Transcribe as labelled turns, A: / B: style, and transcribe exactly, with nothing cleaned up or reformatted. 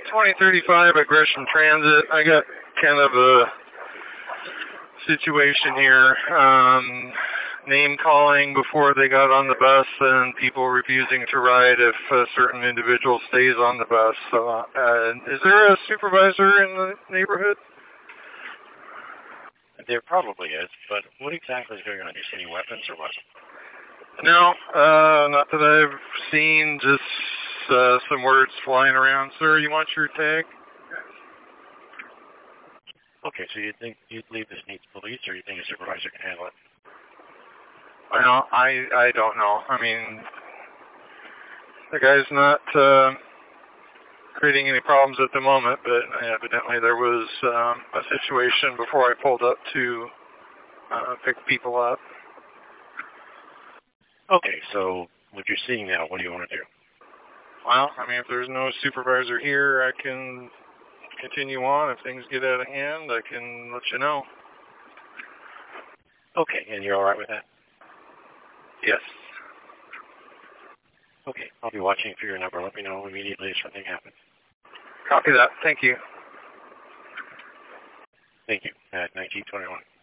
A: twenty thirty-five at Gresham Transit. I got kind of a situation here. Um, name calling before they got on the bus and people refusing to ride if a certain individual stays on the bus. So, uh, is there a supervisor in the neighborhood?
B: There probably is, but what exactly is going on? You see any weapons or what?
A: No, uh, not that I've seen, just uh, some words flying around. Sir, you want your tag?
B: Okay, so you think you believe this needs police, or you think a supervisor can handle it?
A: Well, I I don't know. I mean, the guy's not uh, creating any problems at the moment, but evidently there was um, a situation before I pulled up to uh, pick people up.
B: Okay, so what you're seeing now, what do you want to do?
A: Well, I mean, if there's no supervisor here, I can continue on. If things get out of hand, I can let you know.
B: Okay, and you're all right with that?
A: Yes.
B: Okay, I'll be watching for your number. Let me know immediately if something happens.
A: Copy that. Thank you.
B: Thank you. At nineteen twenty-one.